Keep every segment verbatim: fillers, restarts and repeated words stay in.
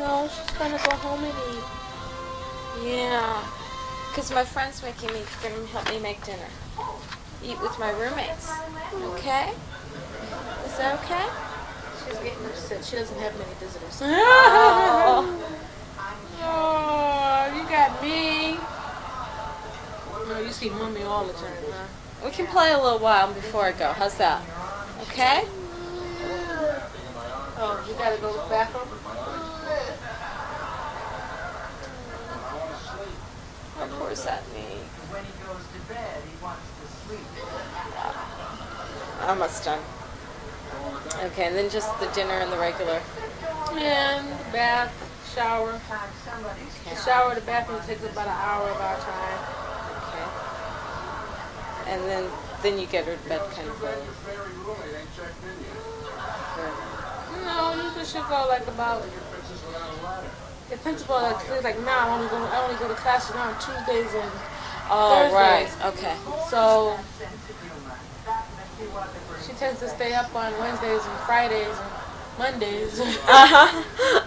No, she's gonna go home and eat. Yeah. Because my friend's making me, gonna help me make dinner. Eat with my roommates. Okay? Is that okay? She's getting upset. She doesn't have many visitors. Oh. Oh, you got me. No, you see Mommy all the time, huh? We can play a little while before I go. How's that? Okay? Oh, you gotta go to the bathroom? How poor is that me? When he goes to bed, he wants to sleep. Almost done. Okay, and then just the dinner and the regular. And the bath, shower. Okay. The shower, the bathroom takes about an hour of our time. Okay. And then then you get her to bed kind of early. No, usually she'll go like about. The principal like he's like, nah, I only go I only go to classes now on Tuesdays and Oh, Thursdays. right. Okay. So she tends to stay up on Wednesdays and Fridays and Mondays. Uh-huh.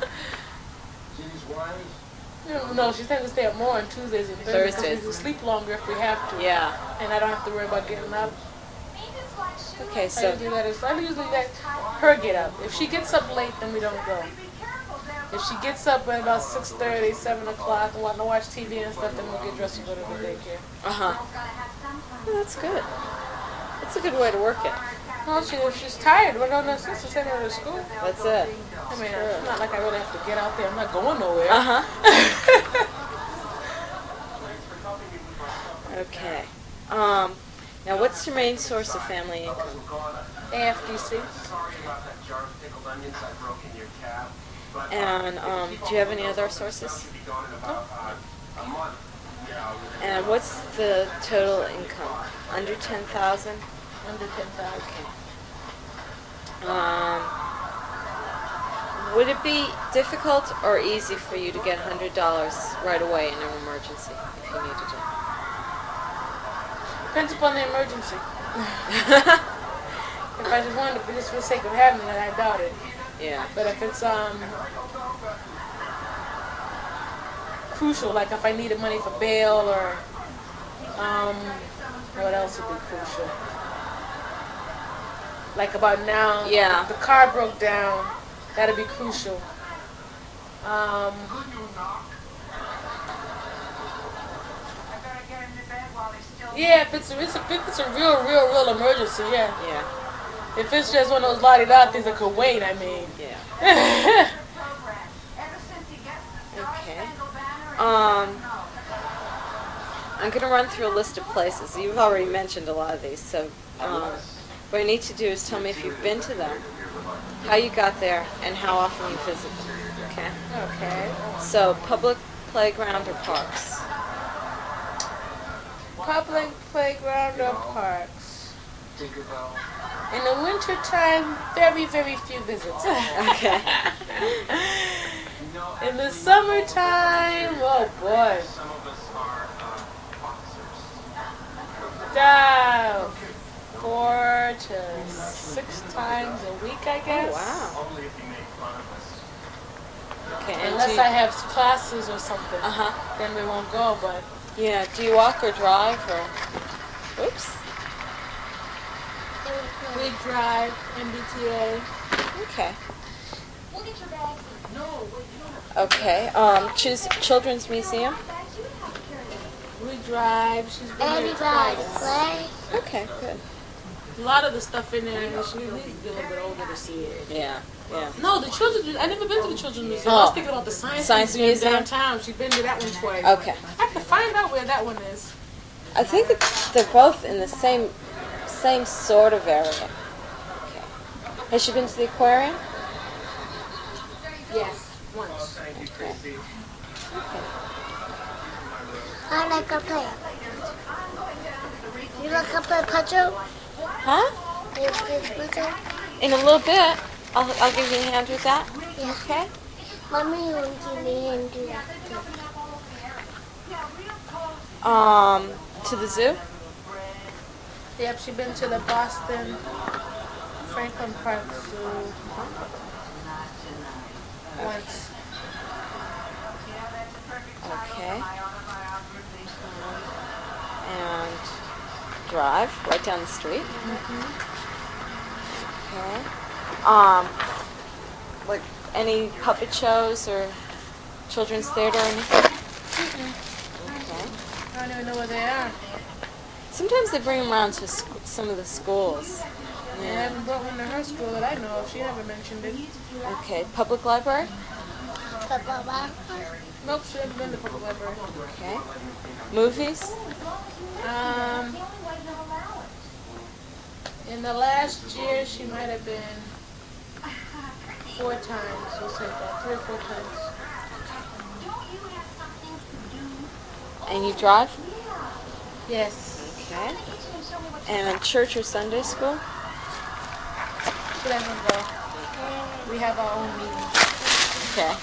No, she tends to stay up more on Tuesdays and Thursdays. Thursdays. We can sleep longer if we have to. Yeah. And I don't have to worry about getting up. Okay, I so usually let her, I usually let her get up. If she gets up late, then we don't go. If she gets up at about six thirty, seven o'clock, and want to watch T V and stuff, then we'll get dressed and go to the daycare. uh-huh. Well, that's good. That's a good way to work it. Well, she, if she's tired, we're going to sense to send her to school. That's it. I mean, it's not like I really have to get out there. I'm not going nowhere. Uh-huh. Okay. Um, now, what's your main source of family income? A F D C. And um, do you have any other sources? And what's the total income? Under ten thousand? Under ten thousand. Okay. Um, would it be difficult or easy for you to get one hundred dollars right away in an emergency if you needed it? Depends upon the emergency. If I just wanted to, just for the sake of having it, I doubt it. Yeah. But if it's um crucial, like if I needed money for bail or um what else would be crucial? Like about now, Yeah. if the car broke down, that'd be crucial. Um, yeah, if it's a, it's a, if it's a real, real, real emergency, yeah. Yeah. If it's just one of those la-di-da things that could wait, I mean. Yeah. Okay. Um, I'm going to run through a list of places. You've already mentioned a lot of these, so um, what I need to do is tell me if you've been to them, how you got there, and how often you visit them. Okay? Okay. So, public playground or parks? Public playground or parks. In the winter time, very, very few visits. Okay. In the summertime, oh boy. Uh, four to six times a week, I guess. Oh, wow. Okay, and Unless do you, I have classes or something, uh-huh. then we won't go, but Yeah, do you walk or drive or... Oops. we drive, M B T A. Okay. Okay, um, choose Children's Museum. We drive, she's been there Everybody twice. play. Okay, good. A lot of the stuff in there, she needs to be a little bit older to see it. Yeah, yeah. No, the children's, I never been to the children's museum. I Oh. was thinking about the science, Science museum, museum? downtown. She's been to that one twice. Okay. I have to find out where that one is. I think it's, they're both in the same same sort of area. Okay. Has she been to the aquarium? Yes, once. Okay. Okay. I like to play. You like to play puzzle? Huh? You play puzzle? In a little bit. I'll, I'll give you a hand with that. Yeah. Okay? Mommy won't give me and do that too. Um, to the zoo? Yep, she's been to the Boston Franklin Park Zoo once. Drive, right down the street. Okay. Um, like any puppet shows or children's theater or anything? Okay. I don't even know where they are. Sometimes they bring them around to sc- some of the schools. I haven't brought one to her school that I know of. She never mentioned it. Okay. Public library? Papa, Nope, she hasn't been to public library. Okay. Movies? Um, in the last year, she might have been four times. We'll say that, three or four times. And you drive? Yes. Okay. And church or Sunday school? She doesn't go. We have our own meetings. Okay.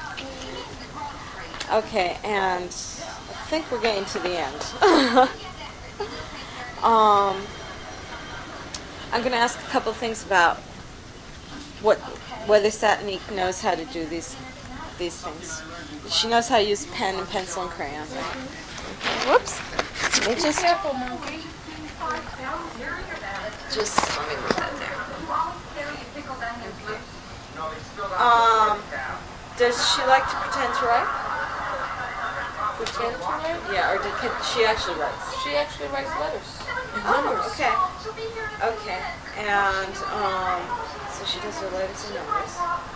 Okay, and I think we're getting to the end. um, I'm going to ask a couple things about what whether Satanique knows how to do these these things. She knows how to use pen and pencil and crayon. Whoops. Let me Be just careful, monkey. just let me move that there. Um, does she like to pretend to write? Pretend to write? Yeah, or did can, she actually writes? She actually writes letters. And Oh, numbers. okay. Okay. And um, so she does her letters and numbers.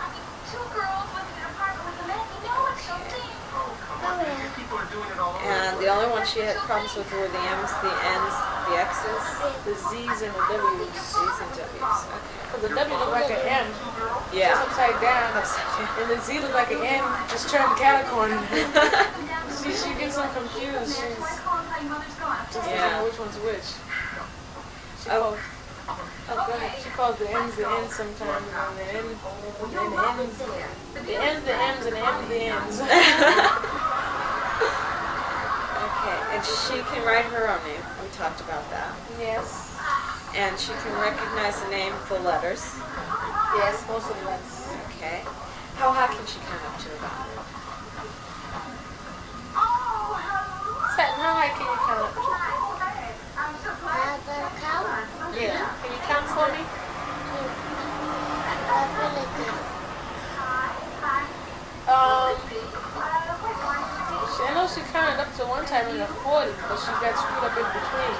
And the only one she had problems with were the M's, the N's, the X's, The Z's and the W's. C's, and W's. Okay. Because the W look like an M. Yeah. Just upside down. And the Z look like an N, just turned catacorn. she, she gets so confused. She's just doesn't Yeah. know which one's which. She Oh. calls, Oh, go ahead. she calls the M's the N's sometimes, and the N, and the N's, the N's the M's, and the M's the N's. Okay. And she can write her own name. We talked about that. Yes. And she can recognize the name of the letters. Yes, most of the letters. Okay. How high can she count up to about? Satin, how high can you count up to? Mother cow. Yeah. Can you count for me? Um, she, I know she counted up to one time in the forties, but she got screwed up in between.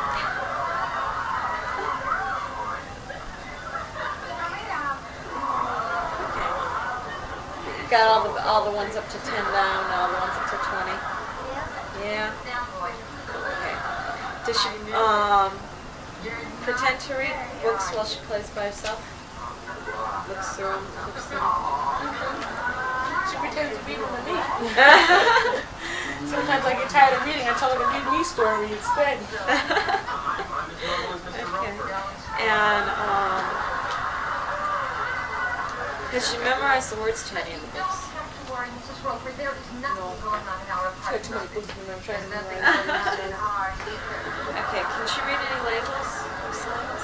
You got all the all the ones up to ten down, and all the ones up to twenty. Yeah. Okay. Does she um pretend to read books while she plays by herself? Looks through them, looks through them. She pretends to read them to me. Sometimes I get tired of reading, I tell her to read me story instead. Okay. And um, has she memorized the words to any of the books? No. She's got too many books to remember. I'm trying to memorize them. Okay. Can she read any labels or signs?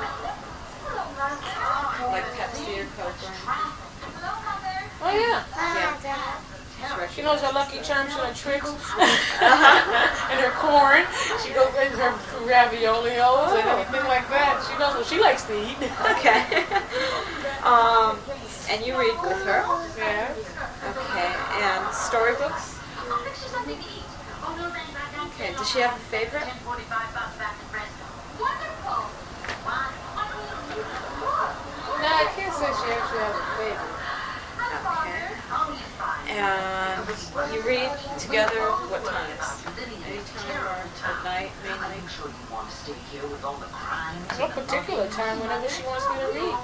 Like Pepsi or Coke or anything? Oh, yeah. Yeah. She knows her Lucky Charms and her tricks. And her corn. She goes in her raviolis and anything like that. She knows what she likes to eat. Okay. um, and you read with her? Yeah. Okay. And storybooks? Okay. Does she have a favorite? No, I can't say she actually has a favorite. Okay. And you read together what times? Anytime or at night, mainly? No particular time, whenever she wants me to read.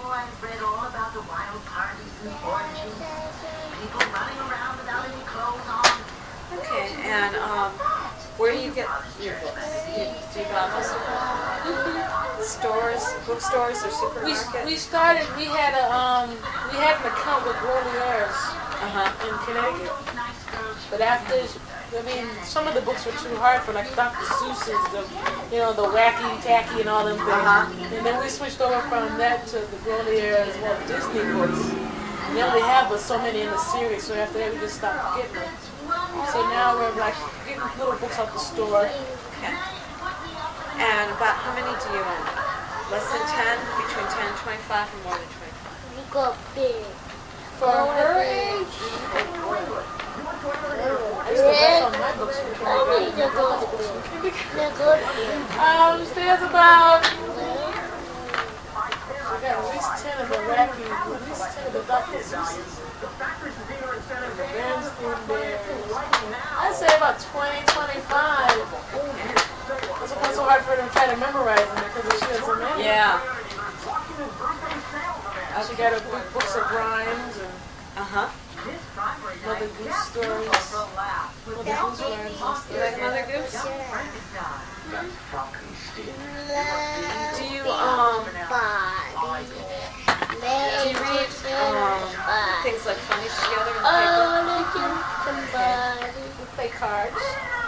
Okay. And um, where do you get your books? Do you, do you buy most of them? Stores, bookstores, or We, supermarkets? we started, we had a, um, we had an account with Groliers Uh-huh. in Connecticut. But after, I mean, some of the books were too hard for, like Doctor Seuss's, the, you know, the wacky, tacky, and all them things. Uh-huh. And then we switched over from that to the Groliers Walt Disney books. And they only have but so many in the series, so after that we just stopped getting them. So now we're like getting little books out the store. Okay. And about how many do you own? Less than ten? Between ten and twenty-five or more than twenty-five? You got big. For her age, I used to bet on my books from Only the kindergarten. good big. The good big. Um, there's about, we got at least ten of the wacky, at least ten of the Doctor Seuss's. And the Bernstein Bears. I'd say about twenty, twenty-five. That's why it's so hard for her to try to memorize them because she has so many. Yeah. She got her big books of rhymes and Uh-huh. Mother Goose stories. Mother Goose rhymes and stuff. You like Mother Goose? Do you, um, Body. do you read, um, things like funnies together in the Oh, paper? look at somebody. We play cards.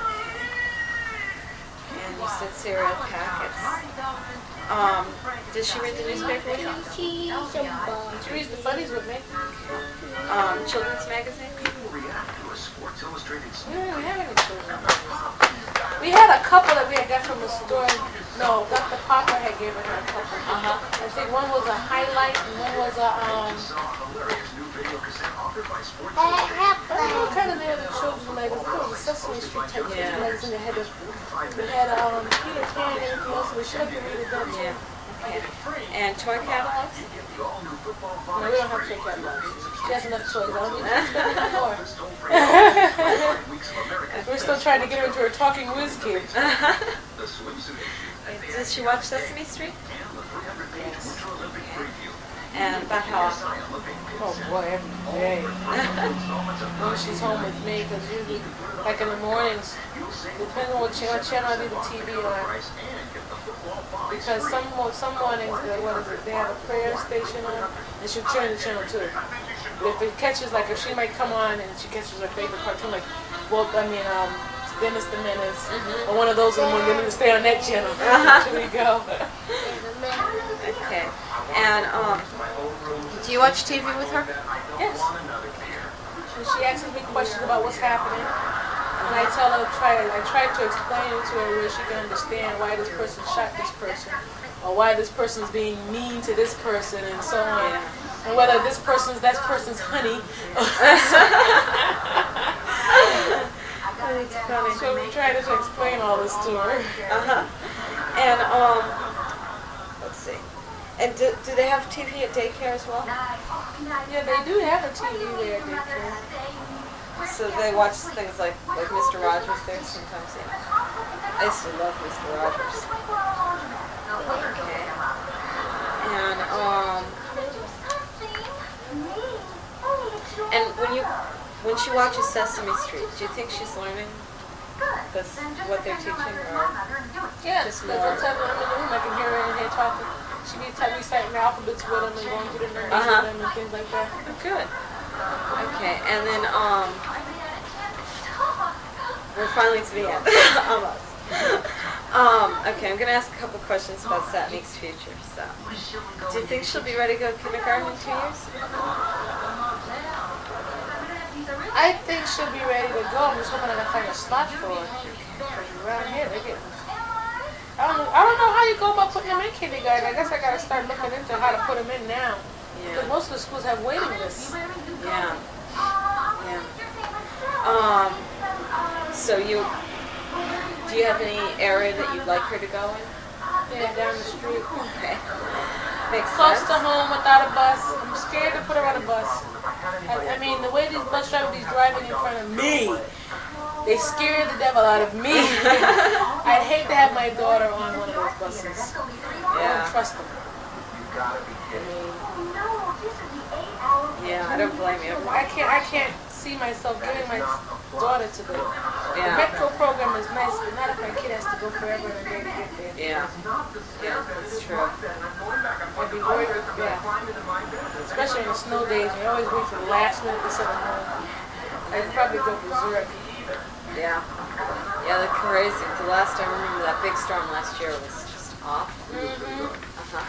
And you said cereal packets. Um, does she read the newspaper with you? See somebody. She reads the funnies with me. Um, children's magazine? We don't really have any children. We had a couple that we had got from the store. No, Doctor Parker had given her a couple. Uh-huh. I think one was a highlight and one was a, um, what kind of the other children's magazine? It was a Sesame Street type Yeah. children's magazine. They had, a, they had um, Peter Pan and everything else. We should have to read it then too. Yeah. Okay. And toy catalogs? No, we don't have toy catalogs. She has enough toys. I don't need to spend any more. We're still trying to get her into her talking whiz kid. Does she watch Sesame Street? Yes. And about how often? Oh boy, every day. When she's home with me, because usually, like in the mornings, depending on what channel, what channel I leave the T V on. Because some mo- some mornings, they, what is it? They have a prayer station on, and she'll turn the channel too. If it catches, like if she might come on and she catches her favorite cartoon, like, well, I mean, um, Dennis the Menace, or one of those in the morning, then to stay on that channel. Here we go. Okay. And, um, do you watch T V with her? Yes. And she asks me questions about what's happening, and I tell her, try, I try to explain it to her where she can understand why this person shot this person, or why this person's being mean to this person, and so on, Yeah. and whether this person's that person's honey. That's funny. So we try to explain all this to her. Uh-huh. And, um, let's see. And do, do they have T V at daycare as well? Yeah, they do have a T V there at daycare. So they watch things like, like Mister Rogers there sometimes, yeah. I used to love Mister Rogers. Okay. And, um, and when you, when she watches Sesame Street, do you think she's learning this, what they're teaching, or? Yeah, Just just more. more. Time I'm in the room, I can hear her in here talking. She be t- reciting the alphabets with them and going through the numbers Uh-huh. with them and things like that. Oh, good. Okay, and then, um, we're finally to the end. Almost. Um, okay, I'm going to ask a couple questions about Satnik's future. So, do you think she'll be ready to go to kindergarten in two years? I think she'll be ready to go. I'm just hoping I can find a spot for her. Around here, they get. I don't know. I don't know how you go about putting them in kindergarten. I guess I gotta start looking into how to put them in now. Because Yeah. most of the schools have waiting lists. Yeah. Yeah. Um, so you, do you have any area that you'd like her to go in? Yeah, down the street. Okay. Makes Close sense. to home without a bus. I'm scared to put her on a bus. I, I mean, the way these bus drivers be driving in front of me, they scare the devil out of me. I'd hate to have my daughter on one of those buses. I Yeah. don't trust them. Yeah, I don't blame you. I can't. I can't see myself giving my daughter to the. The Yeah. metro program is nice, but not if my kid has to go forever and a day to get there. Yeah. Yeah, that's true. I'd be worried. Yeah. Especially in the snow days, you always wait for the last minute to set them home. I'd probably go berserk. Yeah. Yeah, they're crazy. The last I remember that big storm last year was just awful. Mm-hmm. Uh-huh.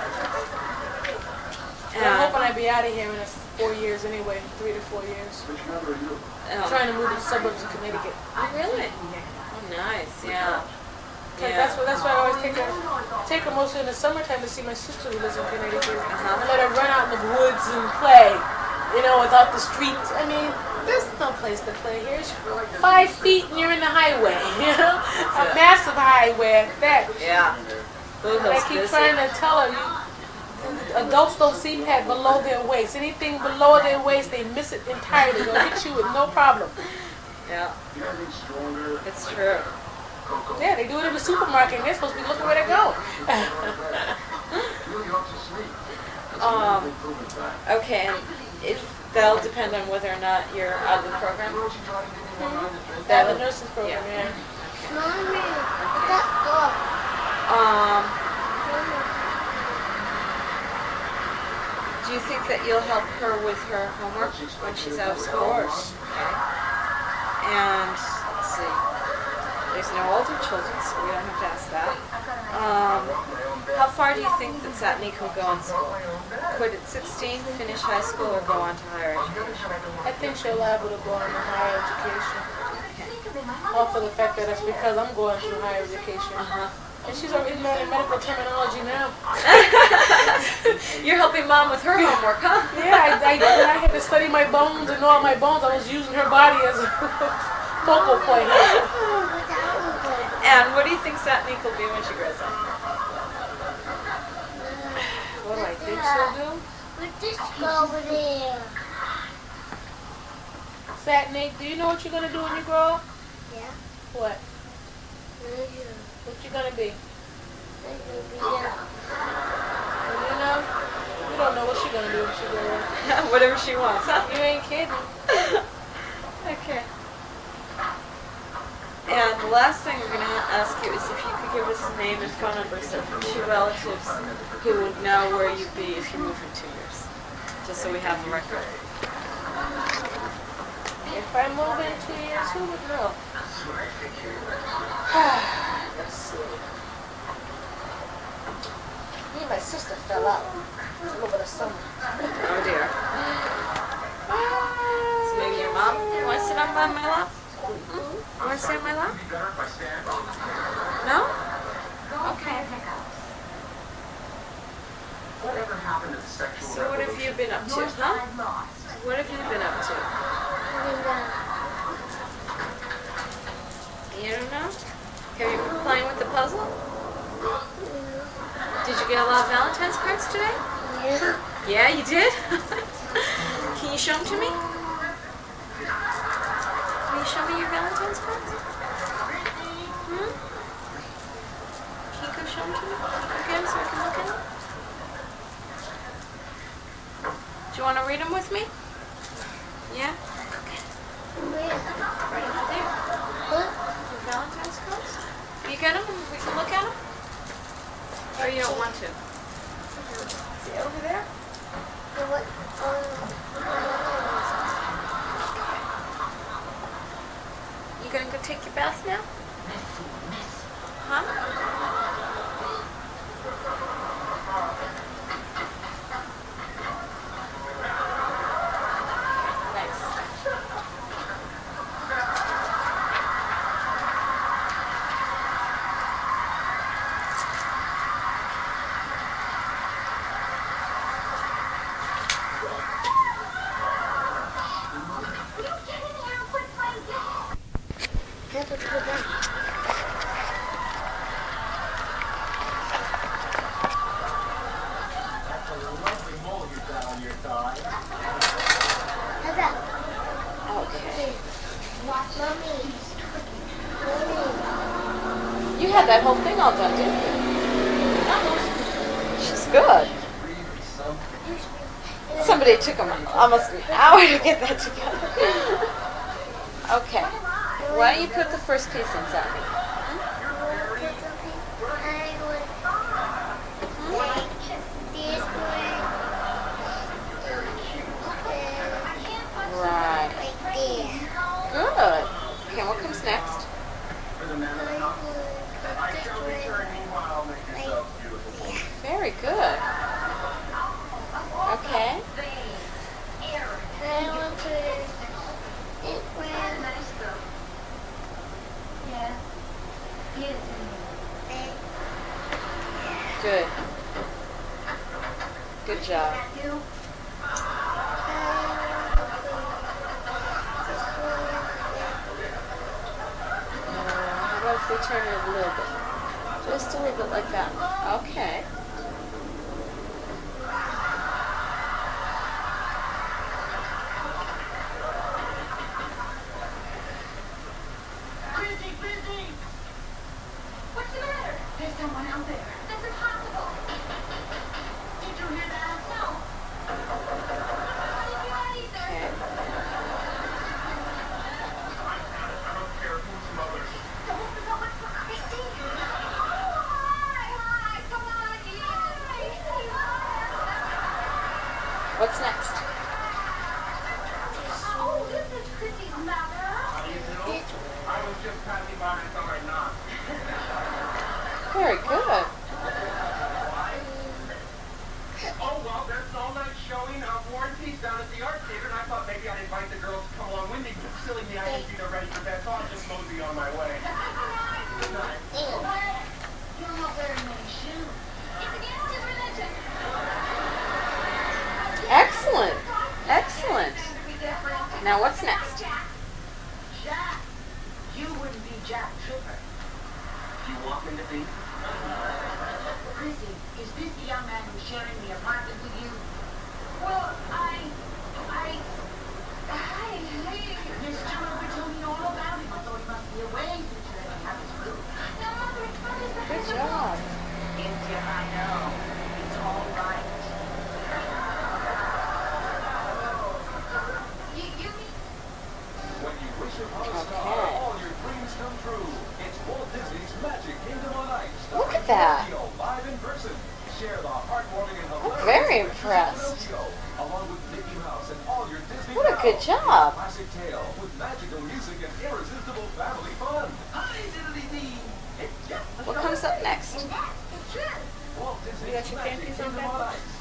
I'm hoping I'd be out of here in four years anyway, three to four years. I'm Oh. trying to move to the suburbs of Connecticut. Oh, really? Oh, nice, yeah. Like, Yeah. that's what. That's why I always take her, take her mostly in the summertime to see my sister who lives in Connecticut, Uh-huh. and let her run out in the woods and play. You know, without the streets. I mean, there's no place to play here. It's five feet and you're in the highway. You know, a it. massive highway at that. Yeah. Blue And I Hill's keep busy. trying to tell her, you, adults don't seem to have below their waist. Anything below their waist, they miss it entirely. They'll hit you with no problem. Yeah. It's true. Yeah, they do it in the supermarket. They're supposed to be looking where they go. Um, okay, and if that'll depend on whether or not you're out of the program. That the nurses program, Yeah. yeah. Mommy, let's go. Um, Mommy. do you think that you'll help her with her homework when she's out of school? Of course. Okay. And let's see. There's no older children, so we don't have to ask that. Um, how far do you think that Satnik will go in school? Quit at sixteen, finish high school, or go on to higher education? I think she'll liable to go on to higher education. Okay. All for the fact that it's because I'm going through higher education. Uh-huh. And she's already learning medical terminology now. You're helping Mom with her homework, huh? Yeah, I, I, when I had to study my bones and know all my bones, I was using her body as a focal point. And what do you think Satnik will be when she grows up? What do I think she'll do? We just go over there. Fat Nick, do you know what you're gonna do when you grow up? Yeah. What? Yeah. What you gonna be? Yeah. Well, you know? You don't know what she's gonna do when she grows up. Whatever she wants, huh? You ain't kidding. Okay. And the last thing we're going to ask you is if you could give us a name and phone numbers of two relatives who would know where you'd be if you moved in two years. Just so we have the record. If I move in two years, who would know? Let's see. Me and my sister fell out over the summer. Oh dear. So maybe your mom? You want to sit on by my lap? Hmm? You want to sit on my lap? No? Okay. So what have you been up to, huh? What have you been up to? You don't know? Have you been playing with the puzzle? Did you get a lot of Valentine's cards today? Yeah. Yeah, you did? Can you show them to me? Can you show me your Valentine's cards? Hmm? Can you go show them to me again so I can look at them? Do you want to read them with me? Yeah? Right over there. Your Valentine's cards? You get them and we can look at them? Or you don't want to? See over there? You gonna go take your bath now? Huh? Okay. You had that whole thing all done, didn't you? She's good. Somebody took them almost an hour to get that together. Okay. Why don't you put the first piece inside me? Right. Good. Okay, what comes next? Very good. Okay. Good. Good job. Uh, how about if we turn it a little bit? Just a little bit like that. Okay. Busy, busy! What's the matter? There's someone out there. That's impossible. Did you hear that? No. I didn't hear anything. Okay. I don't care whose mother's. Don't go with Christy. Oh, hi, hi, come on, hi. What's next? Oh, this is Christy's mother. How do you do? I was just passing by and I thought I'd knock. Very good. Oh, well, there's all night showing of War and Peace down at the art theater, and I thought maybe I'd invite the girls to come along with me, but silly me, I didn't see they're ready for bed, so I'll just mosey on my way. Good night. You're not wearing any shoes. It's against his religion. Excellent. Excellent. Now what's next? Jack. You wouldn't be Jack Tripper. You walk into me? Chrissy, is this the young man who's sharing the apartment with you? Well, I... I... Hi, hey. Miss Trevor told me all about him. I thought he must be away since you let him have his room. No, Mother, it's fine. Good job. India, I know. It's all right. You, you mean... When you wish upon a star, Okay. all your dreams come true. It's Walt Disney's Magic Kingdom on Ice. Look at starring that. Pinocchio live in person. Share the heartwarming and hilarious very adventures of impressed. Pinocchio, along with Mickey Mouse and all your Disney What a pals. good job. Classic tale with magical music and irresistible family fun. Hi, diddly-dee. It's Jack the What comes up next? Walt Disney's You got your Magic panties on Kingdom on backwards? Ice.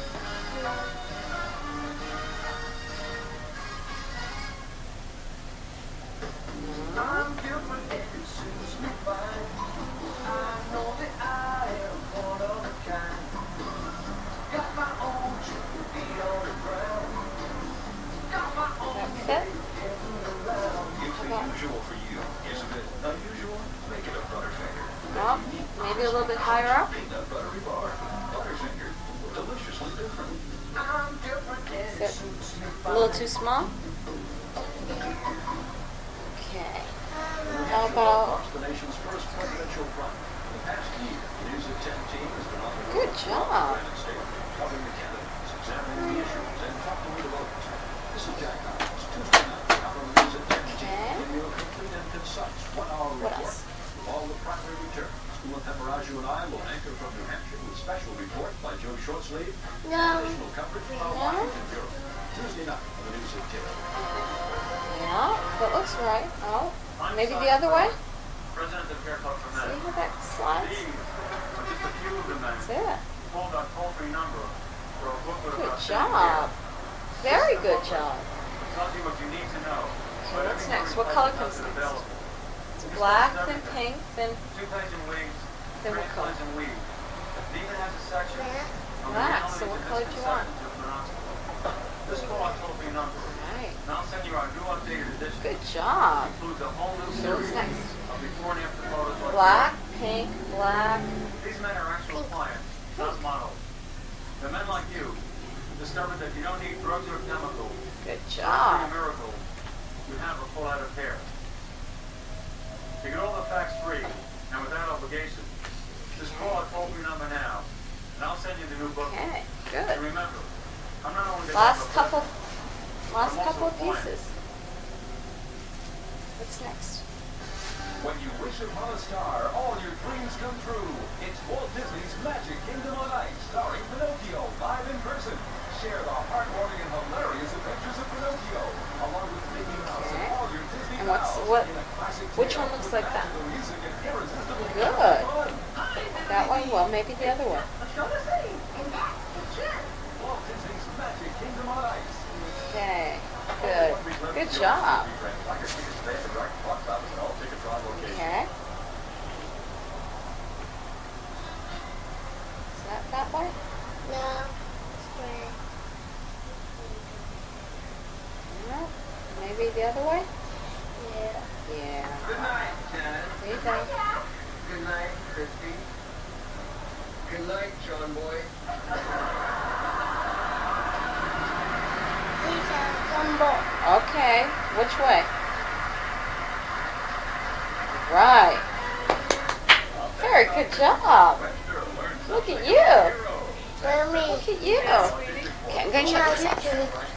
I'm different and it suits me fine. I know that I am one of a kind. Got my own two feet on the ground. Got my own That's it? It's unusual for you, isn't it? Unusual? Make it a Butterfinger. Well, maybe a little bit higher up. Peanut buttery bar. Butterfinger. Deliciously different. I'm different and Is it it suits me a fine. little too small? Okay. How about... Launched the nation's first presidential front. In the past year, the News at ten team has been on the road Good to job. the United States, covering the candidates, examining the issues, and talking with the voters. This is Jack Nichols, Tuesday night, out on the News at ten team, Okay. giving you a complete and concise one-hour What report else? of all the primary returns. School of Pembraju and I will anchor from New Hampshire with special report by Joe Shortsleeve and No. additional coverage from our No. Washington Bureau. Tuesday night on the News at ten. Yeah, that looks right. Oh, maybe the other way? President of Care Club from See how that slides? These are just a few of the men. That's it. Called our toll-free number for a booklet Good about job. Very good job. tells you what you need to know. Okay, what's next? What color comes next? It's black, then pink, then Two plays and wigs, Then what three color? plays and weave. It even has a section on the Black. realities So what and color do you want? misconceptions of Minoxidil. This is our toll-free number. Right. And I'll send you our new updated edition. Good job. It includes a whole new So what's series next? of before and after photos. like Black, pink, black. These men are actual clients, not models. The men like you discovered that you don't need drugs or chemicals. Good Not job. a miracle. You have a full head of hair. You get all the facts free and without obligation. Just call our toll-free number now, and I'll send you the new book. Okay, And good. remember, I'm not only the Last doctor, couple, I'm last also couple a of client. pieces. What's next? When you wish upon a star, all your dreams come true. It's Walt Disney's Magic Kingdom on Ice, starring Pinocchio live in person. Share the heartwarming and hilarious adventures of Pinocchio, along with Mickey Mouse Okay. and all your Disney And what's- pals what- in a classic which tale one looks with like that? magical music and irresistible Good. fun. That one? Well, maybe the other one. Walt Disney's Magic Kingdom on Ice. Okay, good. Good job. Okay. That, that way? No. Straight. No. Maybe the other way? Yeah. Yeah. Good night, Janet. There you go. Good night, Christy. Good night, John Boy. Please have some more. Okay. Which way? Right. Very good job. Look at you. Mommy. Look at you. Okay, I'm going to check this out.